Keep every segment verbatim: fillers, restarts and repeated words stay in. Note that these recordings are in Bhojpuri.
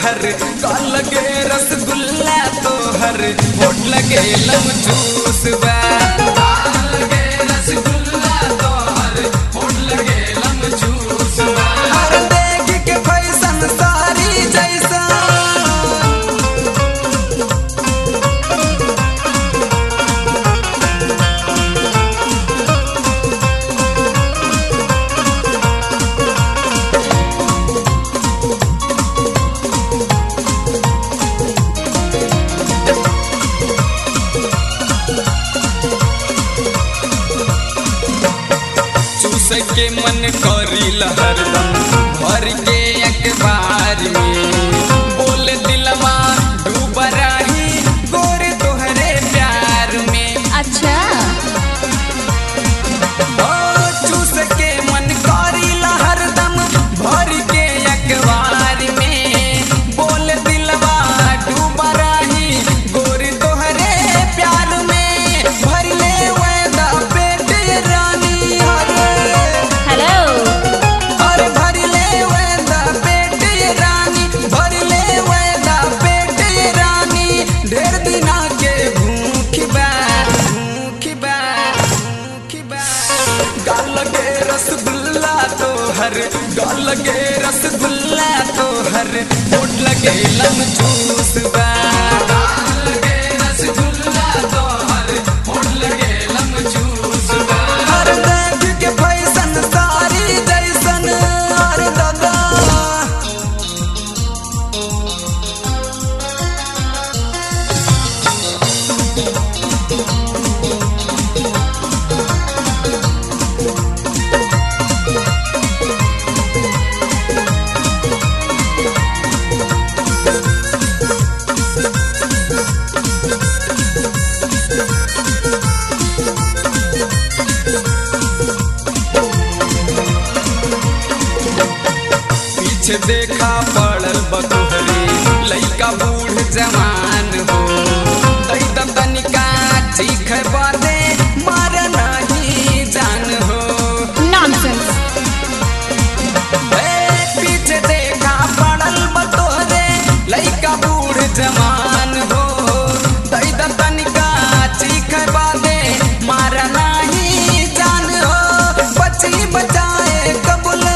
हर, गाल लगे रसगुल्ला तो हर, होठ लगे लम जूस बा। गाल लगे रसगुल्ला तो हर, होठ लगे लम जूस बा। हर देख के फैशन सारी जैसा के मन करी हरदम भर के अखबार में, बोल दिलवा डूब रही गोरे तोहरे प्यार में। अच्छा ओ चूस के मन करी हरदम भर के अखबार में, बोल दिलवा डूब रही गोरे तोहरे प्यार में। भर ले वेदा पेट रानी गाल लगे रसगुल्ला तो हर, होठ लगे लम जूस बा। गाल लगे रसगुल्ला तो हर, होठ लगे लम जूस बा। हर देख के फैशन सारी जैसन हर दादा देखा पड़ल बतोहरे लइका बूढ़ जवान हो, दैदा तनिका चीख बादे मार नहीं जान हो। नॉनसेंस। पीछे देखा पड़ल बतोहरे लइका बूढ़ जवान हो, दैदा तनिका चीख बादे मार नहीं जान हो। बची बचाए कबूले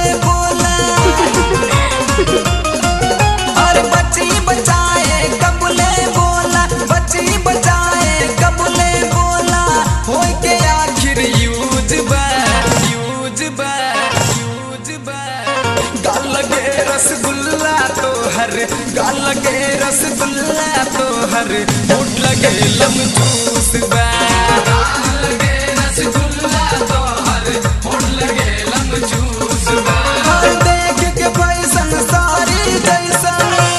और बची बचाए कबूले बोला, बची बचाए कबूले बोला, हो के आखिर यूज बा यूज बा यूज बा। गाल लगे रसगुल्ला तो हर, गाल लगे रसगुल्ला तो हर, होठ लगे लम जूस बा। गाल लगे रसगुल्ला तो हर, होठ लगे लम जूस बा। हर देख के फैशन सारी जैसा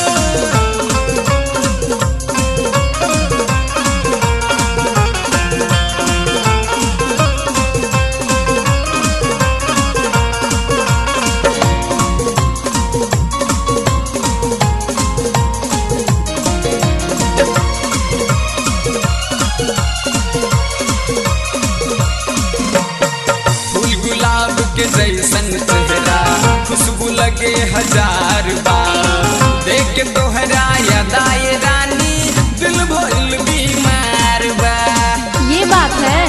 फूल गुलाब के जैसन चेहरा, खुशबू लगे हजार बार। देख के तोहरा याद आए रानी, दिल भइल बीमार बा। ये बात है।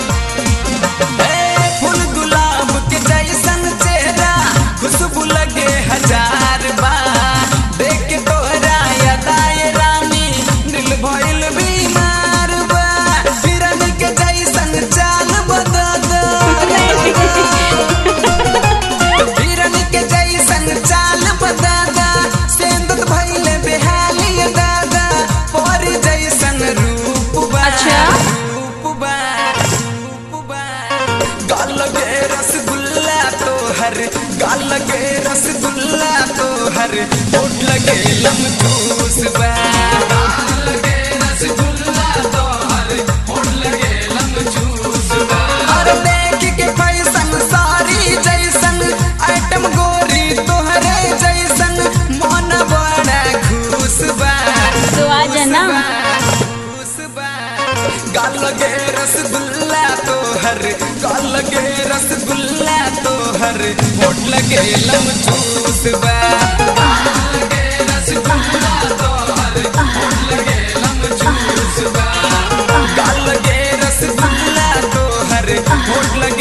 ए फूल गुलाब के जैसन चेहरा, खुशबू लगे हजार बार। देख के तोहरा याद आए रानी, दिल भइल बीमार बा। हिरन के जैसन चाल बदा हिरन के जैसन चाल बदादा, सेंदत भइले बेहाली दादा, पर जैसन रूप बा। अच्छा रूप बा रूप बा। गाल लगे रसगुल्ला तो हर, गाल लगे रसगुल्ला तो हर, होठ लगे लम जूस बा। गाल लगे रसगुल्ला तो हर, होठ लगे लम जूस बा। और देख के फैशन सारी जैसन, आइटम गोरी तोहरे जैसन, मन बड़ा खुश बा। तो आ जाना। खुश बा। गाल लगे रसगुल्ला तो हर, गाल लगे रसगुल्ला तो हर, होठ लगे लम जूस बा। गाल लगे रसगुल्ला गाल लगे रसगुल्ला तोहर होठ लगे